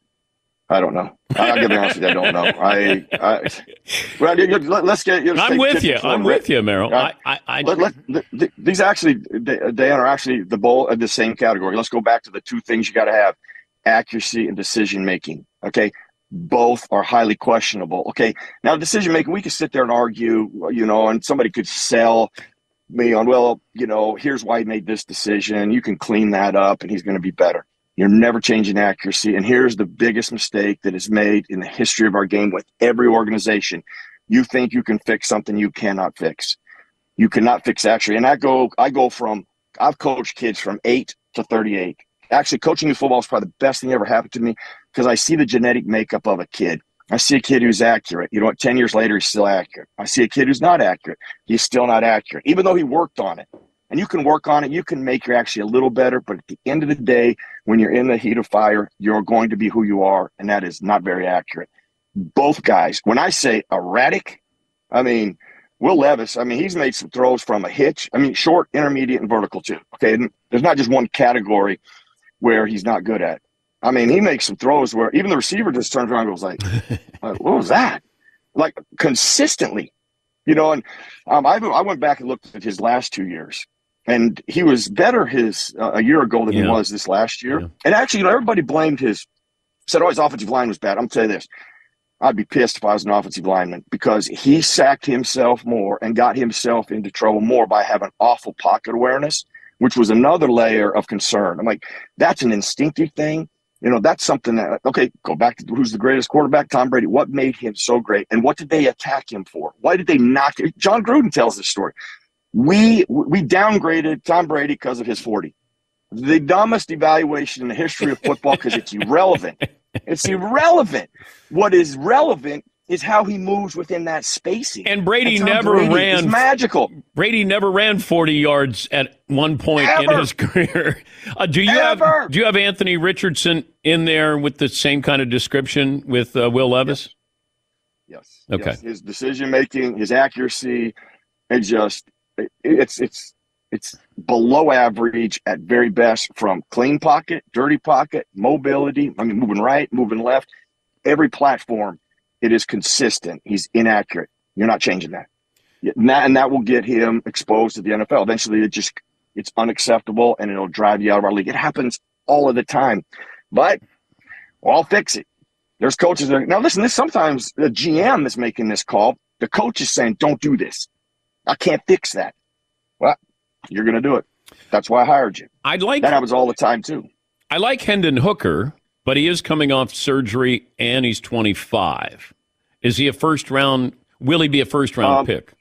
I don't know. I'll be honest with you. I don't know. I, I well, you, you, let's get. You know, I'm with you. I'm with you, Merrill. Uh, I, I, I let, let, the, these actually, Dan, are actually the bowl of the same category. Let's go back to the two things you got to have: accuracy and decision making. Okay, both are highly questionable. Okay, now decision making, we could sit there and argue, you know, and somebody could sell me on, well, you know, here's why he made this decision. You can clean that up, and he's going to be better. You're never changing accuracy. And here's the biggest mistake that is made in the history of our game with every organization. You think you can fix something you cannot fix. You cannot fix accuracy. And I go, I go from, I've coached kids from eight to thirty-eight. Actually, coaching in football is probably the best thing that ever happened to me because I see the genetic makeup of a kid. I see a kid who's accurate. You know what? ten years later, he's still accurate. I see a kid who's not accurate. He's still not accurate, even though he worked on it. And you can work on it. You can make your actually a little better. But at the end of the day, when you're in the heat of fire, you're going to be who you are. And that is not very accurate. Both guys, when I say erratic, I mean, Will Levis, I mean, he's made some throws from a hitch. I mean, short, intermediate, and vertical too. Okay. And there's not just one category where he's not good at. I mean, he makes some throws where even the receiver just turns around and goes like, what was that? Like consistently, you know, and um, I, I went back and looked at his last two years. And he was better his uh, a year ago than yeah. he was this last year. Yeah. And actually, you know, everybody blamed his said, "Oh, his offensive line was bad." I'm gonna tell you this: I'd be pissed if I was an offensive lineman because he sacked himself more and got himself into trouble more by having awful pocket awareness, which was another layer of concern. I'm like, that's an instinctive thing. You know, that's something that okay. Go back to who's the greatest quarterback, Tom Brady. What made him so great, and what did they attack him for? Why did they knock him? John Gruden tells this story. We we downgraded Tom Brady because of his forty. The dumbest evaluation in the history of football because it's irrelevant. It's irrelevant. What is relevant is how he moves within that spacing. And Brady and never Brady ran is magical. Brady never ran forty yards at one point Ever. in his career. Uh, do you Ever. have do you have Anthony Richardson in there with the same kind of description with uh, Will Levis? Yes. Okay. Yes. His decision making, his accuracy, and just it's it's it's below average at very best from clean pocket, dirty pocket, mobility. I mean, moving right, moving left, every platform. It is consistent. He's inaccurate. You're not changing that. And that, and that will get him exposed to the N F L. Eventually, it just it's unacceptable, and it'll drive you out of our league. It happens all of the time. But well, I'll fix it. There's coaches that now listen. This sometimes the G M is making this call. The coach is saying, "Don't do this. I can't fix that." Well, you're going to do it. That's why I hired you. I'd like that happens all the time too. I like Hendon Hooker, but he is coming off surgery and he's twenty-five. Is he a first round? Will he be a first round um, pick?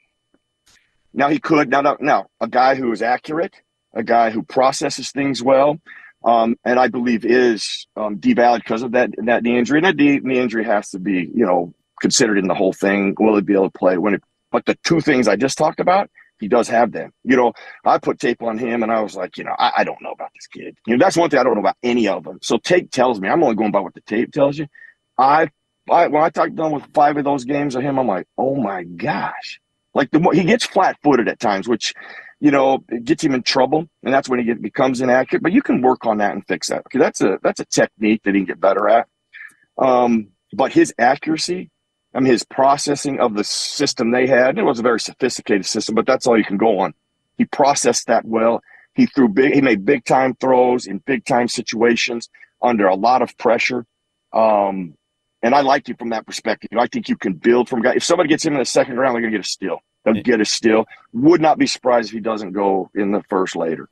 Now he could. Now, now, now, a guy who is accurate, a guy who processes things well, um, and I believe is um, devalued because of that that knee injury. And that knee, knee injury has to be, you know, considered in the whole thing. Will he be able to play when it? But the two things I just talked about, he does have them. You know, I put tape on him, and I was like, you know, I, I don't know about this kid. You know, that's one thing I don't know about any of them. So tape tells me. I'm only going by what the tape tells you. I I, when I talked done with five of those games of him, I'm like, oh my gosh. Like the he gets flat-footed at times, which, you know, it gets him in trouble, and that's when he get, becomes inaccurate. But you can work on that and fix that. Okay, that's a that's a technique that he can get better at. Um, but his accuracy, I mean, his processing of the system they had, it was a very sophisticated system, but that's all you can go on. He processed that well. He threw big. He made big time throws in big time situations under a lot of pressure. Um, And I like you from that perspective. I think you can build from guys. If somebody gets him in the second round, they're going to get a steal. They'll get a steal. Would not be surprised if he doesn't go in the first later.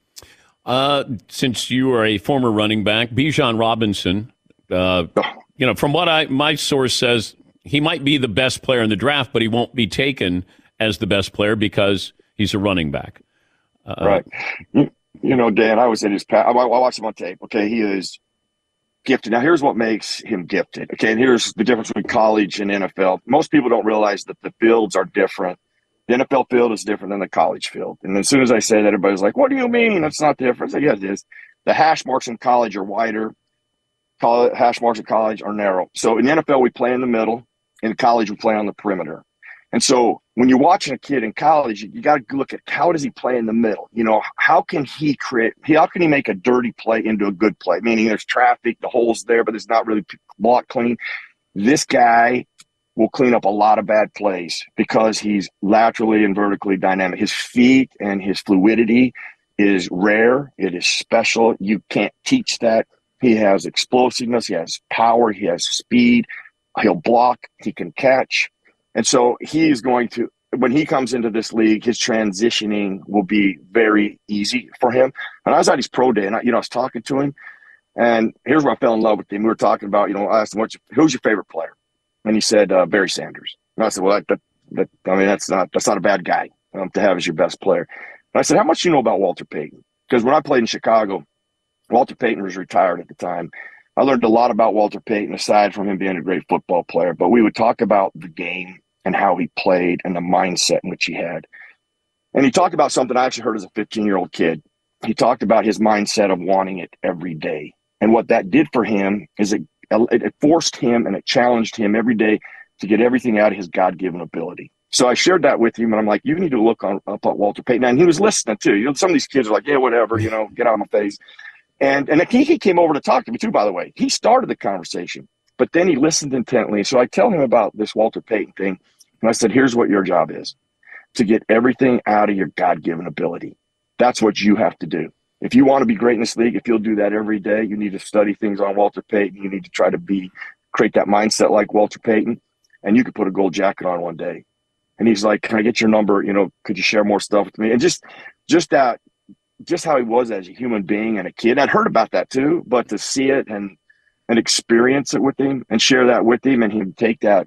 Uh, since you are a former running back, Bijan Robinson, uh, you know, from what I my source says, he might be the best player in the draft, but he won't be taken as the best player because he's a running back. Uh, right. You, you know, Dan, I was in his past. I, I watched him on tape. Okay, he is gifted. Now, here's what makes him gifted. Okay, and here's the difference between college and N F L. Most people don't realize that the fields are different. The N F L field is different than the college field. And as soon as I say that, everybody's like, what do you mean? That's not different. I say, yeah, it is. The hash marks in college are wider. College, hash marks in college are narrow. So in the N F L, we play in the middle. In college, we play on the perimeter. And so when you're watching a kid in college, you, you got to look at how does he play in the middle? You know, how can he create, how can he make a dirty play into a good play? Meaning there's traffic, the hole's there, but it's not really block clean. This guy will clean up a lot of bad plays because he's laterally and vertically dynamic. His feet and his fluidity is rare. It is special. You can't teach that. He has explosiveness. He has power. He has speed. He'll block. He can catch. And so he is going to, when he comes into this league, his transitioning will be very easy for him. And I was at his pro day, and I, you know, I was talking to him, and here's where I fell in love with him. We were talking about, you know, I asked him, What's your, who's your favorite player? And he said, uh, Barry Sanders. And I said, well, that, that, that, I mean, that's not that's not a bad guy um, to have as your best player. And I said, how much do you know about Walter Payton? Because when I played in Chicago, Walter Payton was retired at the time. I learned a lot about Walter Payton, aside from him being a great football player. But we would talk about the game and how he played and the mindset in which he had. And he talked about something I actually heard as a fifteen-year-old kid. He talked about his mindset of wanting it every day. And what that did for him is it, it forced him and it challenged him every day to get everything out of his God-given ability. So I shared that with him, and I'm like, you need to look on, up at Walter Payton. And he was listening, too. You know, some of these kids are like, yeah, whatever, you know, get out of my face. And, and he, he came over to talk to me, too, by the way. He started the conversation, but then he listened intently. So I tell him about this Walter Payton thing. And I said, here's what your job is, to get everything out of your God-given ability. That's what you have to do. If you want to be great in this league, if you'll do that every day, you need to study things on Walter Payton. You need to try to be create that mindset like Walter Payton, and you could put a gold jacket on one day. And he's like, can I get your number? You know, could you share more stuff with me? And just just that, just how he was as a human being and a kid. I'd heard about that too, but to see it and and experience it with him and share that with him and him take that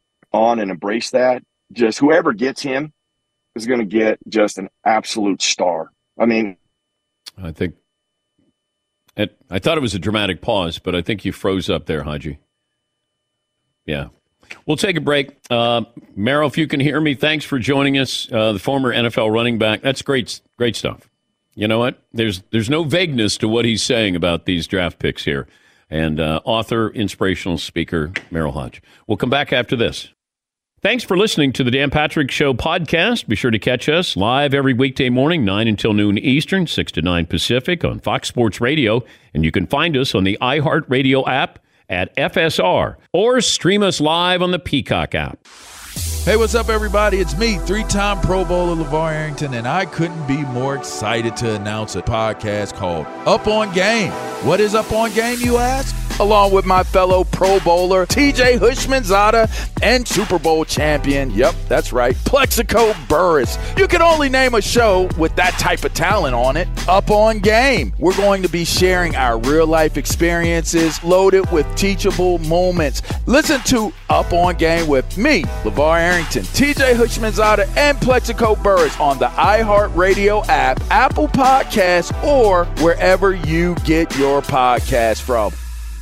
on and embrace that, just whoever gets him is going to get just an absolute star. I mean, I think it, I thought it was a dramatic pause, but I think you froze up there, Haji. Yeah. We'll take a break. Uh, Merrill, if you can hear me, thanks for joining us. Uh, the former N F L running back. That's great, great stuff. You know what? There's there's no vagueness to what he's saying about these draft picks here. And uh, author, inspirational speaker, Merrill Hodge. We'll come back after this. Thanks for listening to the Dan Patrick Show podcast. Be sure to catch us live every weekday morning, nine until noon Eastern, six to nine Pacific on Fox Sports Radio. And you can find us on the iHeartRadio app at F S R or stream us live on the Peacock app. Hey, what's up, everybody? It's me, three-time Pro Bowler LeVar Arrington, and I couldn't be more excited to announce a podcast called Up On Game. What is Up On Game, you ask? Along with my fellow Pro Bowler, T J Hushmanzada, and Super Bowl champion, yep, that's right, Plexico Burris. You can only name a show with that type of talent on it, Up On Game. We're going to be sharing our real-life experiences loaded with teachable moments. Listen to Up On Game with me, LeVar Arrington, T J Hushmanzada, and Plexico Burris on the iHeartRadio app, Apple Podcasts, or wherever you get your podcasts from.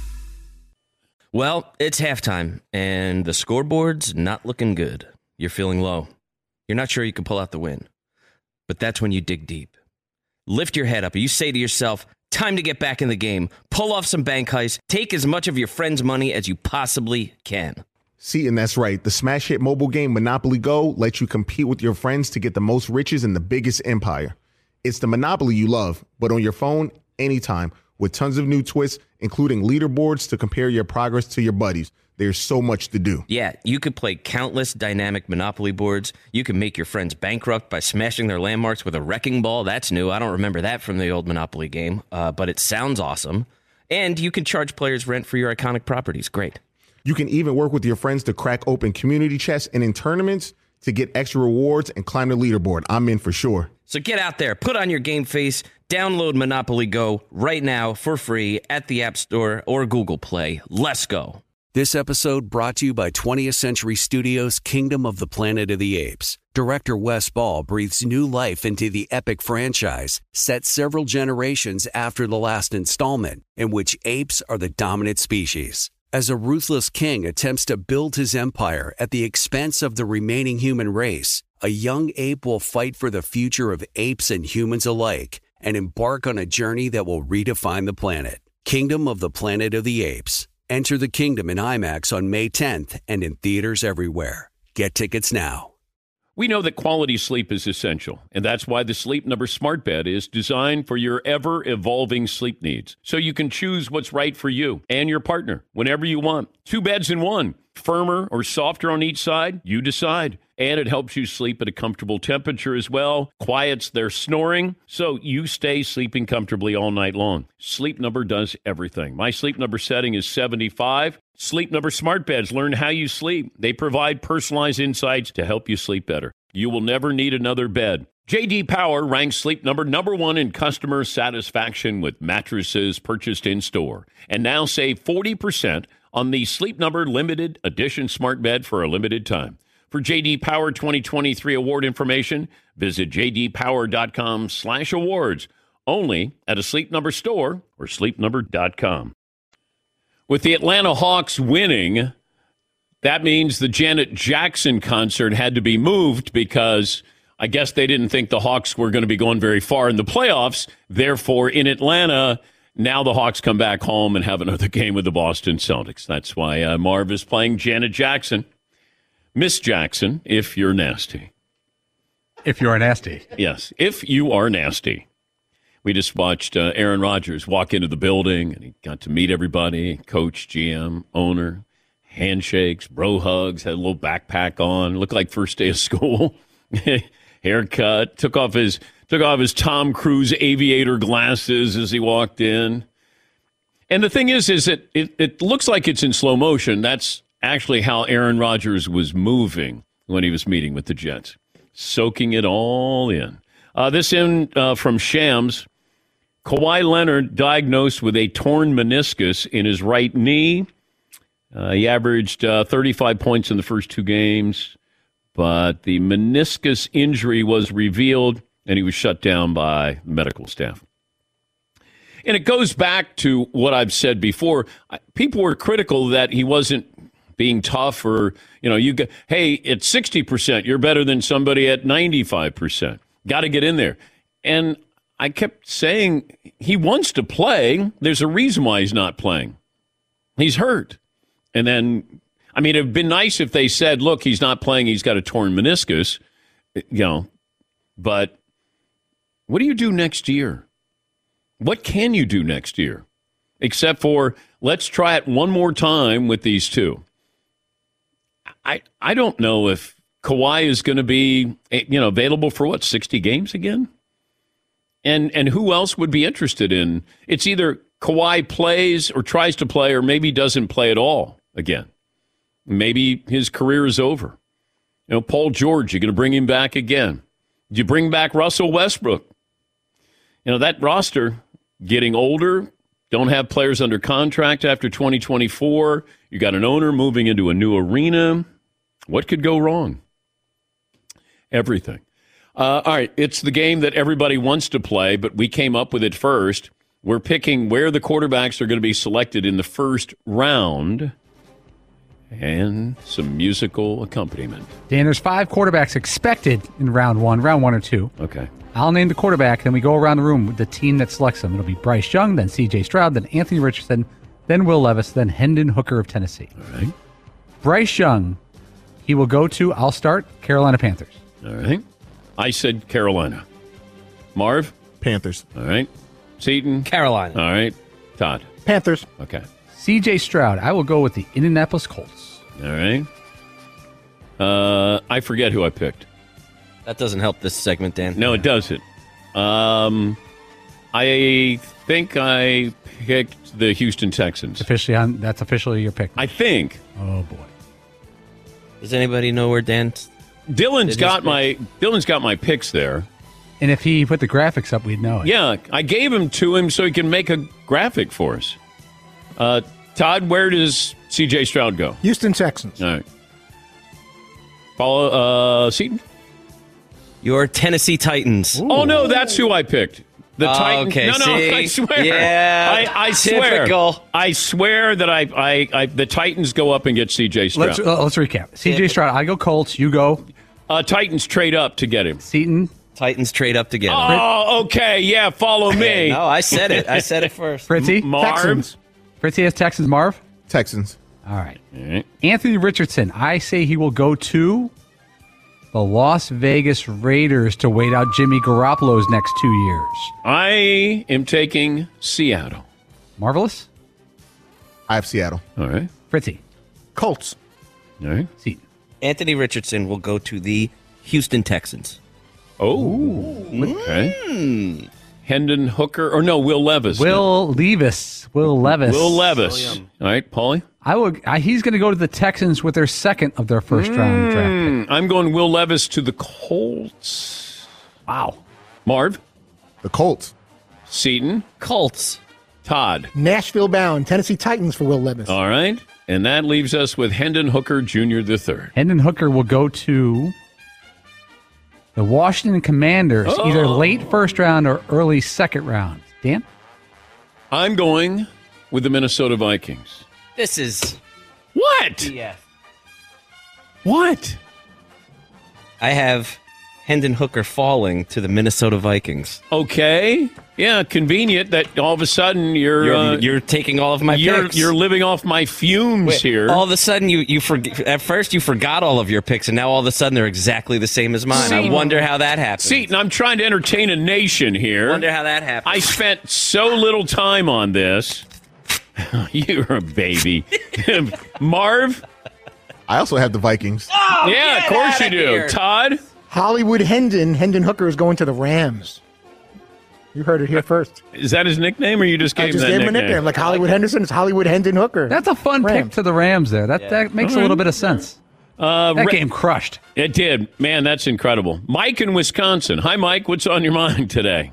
Well, it's halftime, and the scoreboard's not looking good. You're feeling low. You're not sure you can pull out the win. But that's when you dig deep. Lift your head up, and you say to yourself, time to get back in the game. Pull off some bank heists. Take as much of your friend's money as you possibly can. See, and that's right. The smash hit mobile game Monopoly Go lets you compete with your friends to get the most riches in the biggest empire. It's the Monopoly you love, but on your phone, anytime, with tons of new twists, including leaderboards to compare your progress to your buddies. There's so much to do. Yeah, you could play countless dynamic Monopoly boards. You can make your friends bankrupt by smashing their landmarks with a wrecking ball. That's new. I don't remember that from the old Monopoly game, uh, but it sounds awesome. And you can charge players rent for your iconic properties. Great. You can even work with your friends to crack open community chests and in tournaments to get extra rewards and climb the leaderboard. I'm in for sure. So get out there, put on your game face, download Monopoly Go right now for free at the App Store or Google Play. Let's go. This episode brought to you by twentieth Century Studios' Kingdom of the Planet of the Apes. Director Wes Ball breathes new life into the epic franchise, set several generations after the last installment, in which apes are the dominant species. As a ruthless king attempts to build his empire at the expense of the remaining human race, a young ape will fight for the future of apes and humans alike and embark on a journey that will redefine the planet. Kingdom of the Planet of the Apes. Enter the kingdom in IMAX on May tenth and in theaters everywhere. Get tickets now. We know that quality sleep is essential, and that's why the Sleep Number Smart Bed is designed for your ever-evolving sleep needs, so you can choose what's right for you and your partner whenever you want. Two beds in one, firmer or softer on each side, you decide. And it helps you sleep at a comfortable temperature as well, quiets their snoring, so you stay sleeping comfortably all night long. Sleep Number does everything. My Sleep Number setting is seventy-five. Sleep Number Smart Beds learn how you sleep. They provide personalized insights to help you sleep better. You will never need another bed. J D Power ranks Sleep Number number one in customer satisfaction with mattresses purchased in-store. And now save forty percent on the Sleep Number Limited Edition Smart Bed for a limited time. For J D Power twenty twenty-three award information, visit jdpower.com slash awards. Only at a Sleep Number store or sleep number dot com. With the Atlanta Hawks winning, that means the Janet Jackson concert had to be moved because I guess they didn't think the Hawks were going to be going very far in the playoffs. Therefore, in Atlanta, now the Hawks come back home and have another game with the Boston Celtics. That's why uh, Marv is playing Janet Jackson. Miss Jackson, if you're nasty. If you are nasty. Yes, if you are nasty. We just watched uh, Aaron Rodgers walk into the building, and he got to meet everybody, coach, G M, owner, handshakes, bro hugs, had a little backpack on, looked like first day of school, haircut, took off his took off his Tom Cruise aviator glasses as he walked in. And the thing is, is that it, it looks like it's in slow motion. That's actually how Aaron Rodgers was moving when he was meeting with the Jets, soaking it all in. Uh, this in uh, from Shams. Kawhi Leonard diagnosed with a torn meniscus in his right knee. Uh, he averaged uh, thirty-five points in the first two games, but the meniscus injury was revealed, and he was shut down by medical staff. And it goes back to what I've said before. People were critical that he wasn't being tough, or, you know, you get, hey, at sixty percent, you're better than somebody at ninety-five percent. Got to get in there. And I kept saying he wants to play. There's a reason why he's not playing. He's hurt. And then, I mean, it would have been nice if they said, look, he's not playing, he's got a torn meniscus, you know, but what do you do next year? What can you do next year? Except for, let's try it one more time with these two. I I don't know if Kawhi is going to be, you know, available for what, sixty games again? And and who else would be interested in? It's either Kawhi plays or tries to play, or maybe doesn't play at all again. Maybe his career is over. You know, Paul George, you're going to bring him back again. Do you bring back Russell Westbrook? You know, that roster getting older, don't have players under contract after twenty twenty-four. You got an owner moving into a new arena. What could go wrong? Everything. Uh, all right, it's the game that everybody wants to play, but we came up with it first. We're picking where the quarterbacks are going to be selected in the first round and some musical accompaniment. Dan, there's five quarterbacks expected in round one, round one or two. Okay. I'll name the quarterback, then we go around the room with the team that selects them. It'll be Bryce Young, then C J Stroud, then Anthony Richardson, then Will Levis, then Hendon Hooker of Tennessee. All right. Bryce Young, he will go to, I'll start, Carolina Panthers. All right. I said Carolina. Marv? Panthers. All right. Seton? Carolina. All right. Todd? Panthers. Okay. C J Stroud, I will go with the Indianapolis Colts. All right. Uh, I forget who I picked. That doesn't help this segment, Dan. No, it doesn't. Um, I think I picked the Houston Texans. Officially on, that's officially your pick. I think. Oh boy. Does anybody know where Dan? Dylan's got my Dylan's got my picks there. And if he put the graphics up, we'd know it. Yeah, I gave him to him so he can make a graphic for us. Uh, Todd, where does C J Stroud go? Houston Texans. All right. Follow uh, Seton? Your Tennessee Titans. Ooh. Oh, no, that's who I picked. The oh, Titans. Okay, no, no, see? I swear. Yeah, I, I swear. typical. I swear that I, I, I, the Titans go up and get C J Stroud. Let's, uh, let's recap. C J Stroud, I go Colts, you go. Uh, Titans trade up to get him. Seton. Titans trade up to get him. Oh, okay. Yeah, follow me. No, I said it. I said it first. Fritzy? M- Marv? Texans. Fritzy has Texans. Marv? Texans. All right. All right. Anthony Richardson, I say he will go to the Las Vegas Raiders to wait out Jimmy Garoppolo's next two years. I am taking Seattle. Marvelous? I have Seattle. All right. Fritzy? Colts. All right. Seton. Anthony Richardson will go to the Houston Texans. Oh, okay. Hendon Hooker, or no, Will Levis. Will Levis. Will Levis. Will Levis. All right, Paulie? I will. I, he's going to go to the Texans with their second of their first round draft pick. I'm going Will Levis to the Colts. Wow. Marv? The Colts. Seton? Colts. Todd? Nashville bound. Tennessee Titans for Will Levis. All right. And that leaves us with Hendon Hooker Junior the third. Hendon Hooker will go to the Washington Commanders, Oh. either late first round or early second round. Dan? I'm going with the Minnesota Vikings. This is What? yeah. What? I have Hendon Hooker falling to the Minnesota Vikings. Okay. Yeah, convenient that all of a sudden you're You're, uh, you're taking all of my you're, picks. you're living off my fumes Wait, here. All of a sudden, you you forget. At first, you forgot all of your picks, and now all of a sudden, they're exactly the same as mine. I Seton. wonder how that happened. Seton, I'm trying to entertain a nation here. Wonder how that happened. I spent so little time on this. You're a baby. Marv? I also have the Vikings. Oh, yeah, of get course you outta do. here. Todd? Hollywood Hendon. Hendon Hooker is going to the Rams. You heard it here first. Is that his nickname, or you just gave I just him that gave him a nickname? nickname. Like Hollywood Henderson, it's Hollywood Hendon Hooker. That's a fun Rams. pick to the Rams there. That that makes All a little right. bit of sense. Uh, That Ra- game crushed. It did. Man, that's incredible. Mike in Wisconsin. Hi, Mike. What's on your mind today?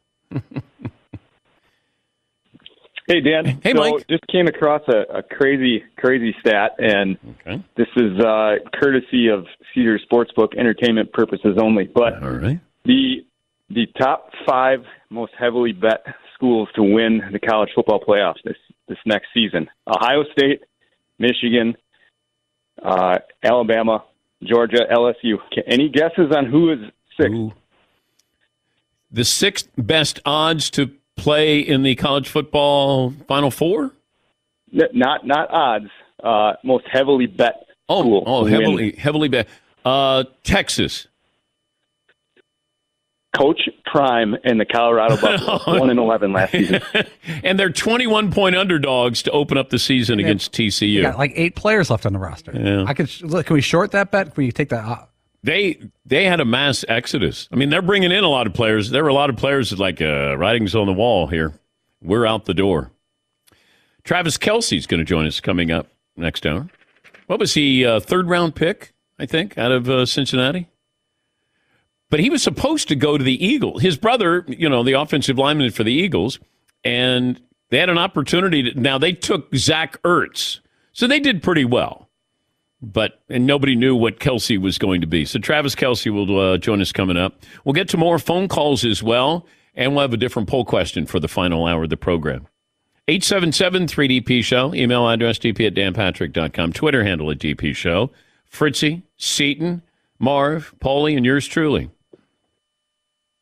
Hey, Dan. Hey, so Mike. Just came across a, a crazy, crazy stat, and Okay. this is uh, courtesy of Cedar Sportsbook, entertainment purposes only. But All right. the the top five most heavily bet schools to win the college football playoffs this this next season: Ohio State, Michigan, uh, Alabama, Georgia, L S U. Any guesses on who is sixth? Ooh. The sixth best odds to play in the college football Final Four? N- Not not odds. Uh, most heavily bet Oh, school. oh, to heavily, win. heavily bet. Uh, Texas. Coach Prime and the Colorado Buffaloes, one and eleven last season. And they're twenty-one point underdogs to open up the season against T C U. You got like eight players left on the roster. Yeah. I could. Look, can we short that bet? Can we take that? Uh, They they had a mass exodus. I mean, they're bringing in a lot of players. There were a lot of players that like uh, writings on the wall here. We're out the door. Travis Kelce's going to join us coming up next hour. What was he? Uh, third round pick, I think, out of uh, Cincinnati. But he was supposed to go to the Eagles. His brother, you know, the offensive lineman for the Eagles, and they had an opportunity. To, now they took Zach Ertz, so they did pretty well. But and nobody knew what Kelce was going to be. So Travis Kelce will uh, join us coming up. We'll get to more phone calls as well, and we'll have a different poll question for the final hour of the program. eight seven seven three D P Show. Email address d p at dan patrick dot com. Twitter handle at D P Show. Fritzy, Seton, Marv, Paulie, and yours truly.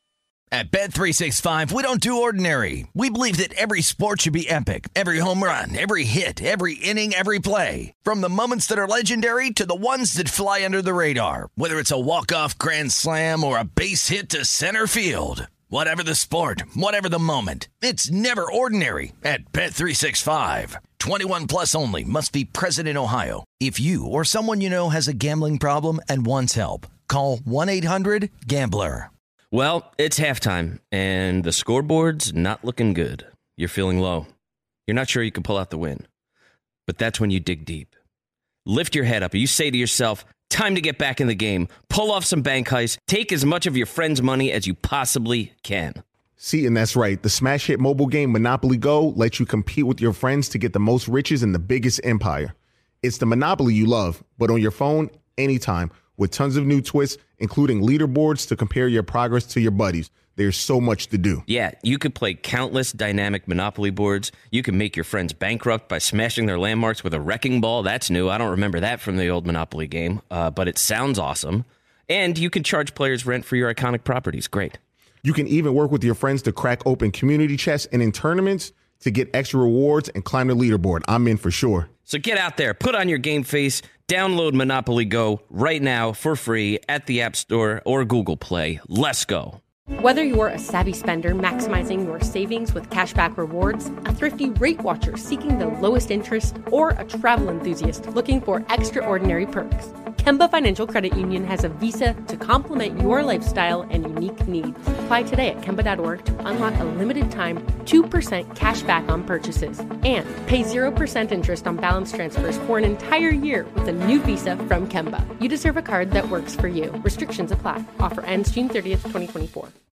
At Bet three sixty-five, we don't do ordinary. We believe that every sport should be epic. Every home run, every hit, every inning, every play. From the moments that are legendary to the ones that fly under the radar. Whether it's a walk-off grand slam or a base hit to center field. Whatever the sport, whatever the moment, it's never ordinary at Bet three sixty-five. twenty-one plus only. Must be present in Ohio. If you or someone you know has a gambling problem and wants help, call one eight hundred gambler. Well, it's halftime, and the scoreboard's not looking good. You're feeling low. You're not sure you can pull out the win. But that's when you dig deep. Lift your head up. You say to yourself, time to get back in the game. Pull off some bank heists. Take as much of your friend's money as you possibly can. See, and that's right. The smash hit mobile game Monopoly Go lets you compete with your friends to get the most riches in the biggest empire. It's the Monopoly you love, but on your phone, anytime, with tons of new twists, including leaderboards to compare your progress to your buddies. There's so much to do. Yeah, you could play countless dynamic Monopoly boards. You can make your friends bankrupt by smashing their landmarks with a wrecking ball. That's new. I don't remember that from the old Monopoly game, uh, but it sounds awesome. And you can charge players rent for your iconic properties. Great. You can even work with your friends to crack open community chests and in tournaments to get extra rewards and climb the leaderboard. I'm in for sure. So get out there, put on your game face, download Monopoly Go right now for free at the App Store or Google Play. Let's go. Whether you're a savvy spender maximizing your savings with cashback rewards, a thrifty rate watcher seeking the lowest interest, or a travel enthusiast looking for extraordinary perks, Kemba Financial Credit Union has a visa to complement your lifestyle and unique needs. Apply today at Kemba dot org to unlock a limited-time two percent cash back on purchases and pay zero percent interest on balance transfers for an entire year with a new visa from Kemba. You deserve a card that works for you. Restrictions apply. Offer ends June thirtieth, twenty twenty-four.